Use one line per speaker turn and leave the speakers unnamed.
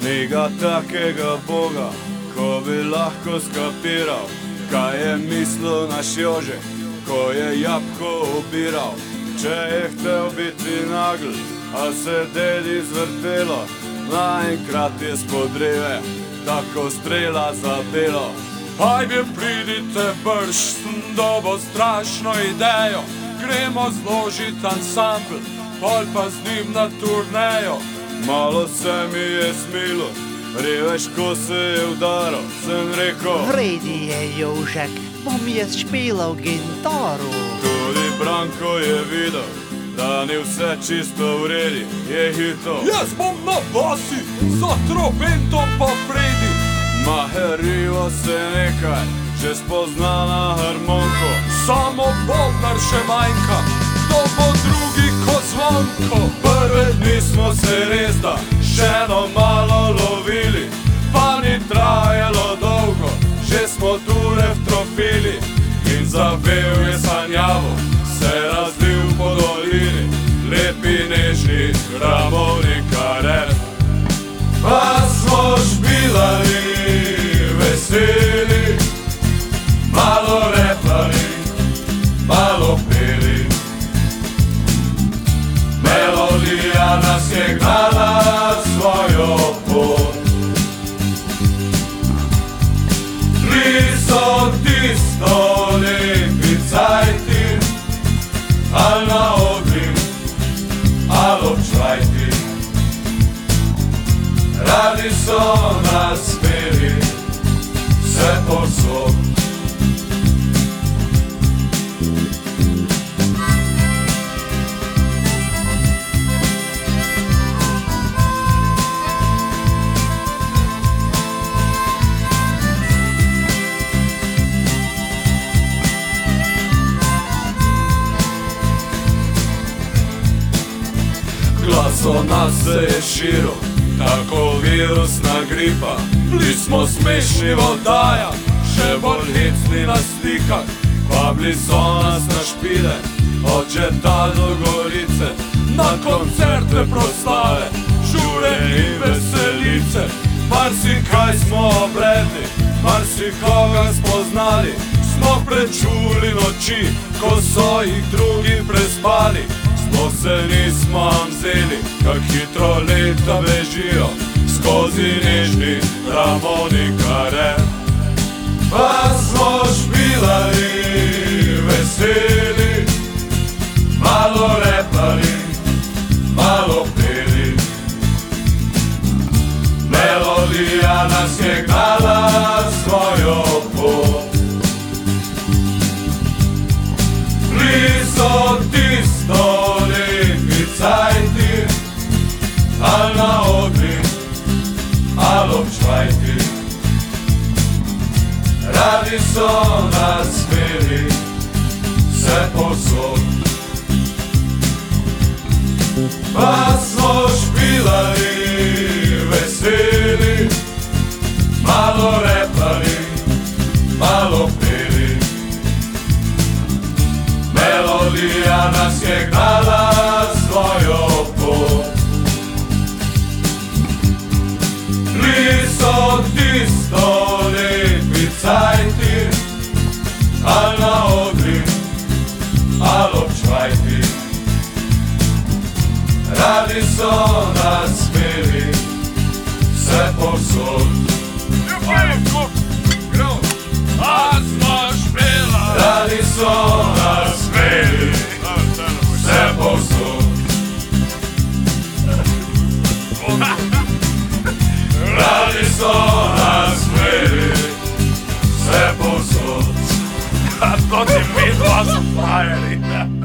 Njega takega Boga, ko bi lahko skapiral, kaj je mislil naš Jože, ko je jabko obiral. Če je htel biti nagl, a se dedi zvrtelo, naenkrat je spodrive, tako strela zabilo.
Ajde, pridite brž, sem dobo strašno idejo, gremo zložit ansambl, pol pa z njim na turnejo.
Malo se mi je smilo, reveš, ko se je udaral, sem rekel:
Vredi je, Jožek, bom jaz špilal gitaru.
Tudi Branko je videl, da ni vse čisto v redi, je hitel:
Jaz bom na basi, za trobentom pa Fredi.
Maherivo se nekaj, že spozna na harmonko.
Samo bobnar še manjka, kdo bo drugi kot Zvonko.
Prve dni smo se res da še eno malo lovili, pa ni trajalo dolgo, že smo ture vtropili. In zapev je sanjavo, se razlil po dolini, lepi nežni harmonikare. Pa smo špilali, veseli, malo repali, malo peli. Melodija nas je gnala svojo pot. Bili so tisto lepi cajti, al na odrim, al občvajti. Radi so nas peli, vse povsod. Glas o nas se je širil, tako virusna gripa. Bili smo smešni v oddajah, še bolj hecni na slikah. Vabili so nas na špile, od Četa do Gorice, na koncerte, proslave, žure in veselice. Marsikaj smo obredli, marsikoga spoznali, smo prečuli noči, ko so jih drugi prespali. Smo se nismo vzeli, kak hitro leta bežijo, skozi nežni harmonikare. Pa smo špilali, veseli, malo repali, malo peli. Melodija nas je gnala svojo pot. Bili so tisto lepi cajti, al na odrim, al občvajti. Radi so nas peli, vse povsod. Pa smo špilali, veseli, malo repali, malo peli. Melodija nas je gnala svojo pot. Bili so tisto lepi cajti, al na odrim, al občvajti. Radi so nas peli, vse povsod.
A smo špilali,
Radi so nas peli, vse povsod. Radi so nas peli, vse povsod.
a to ti mi dva so frajeri.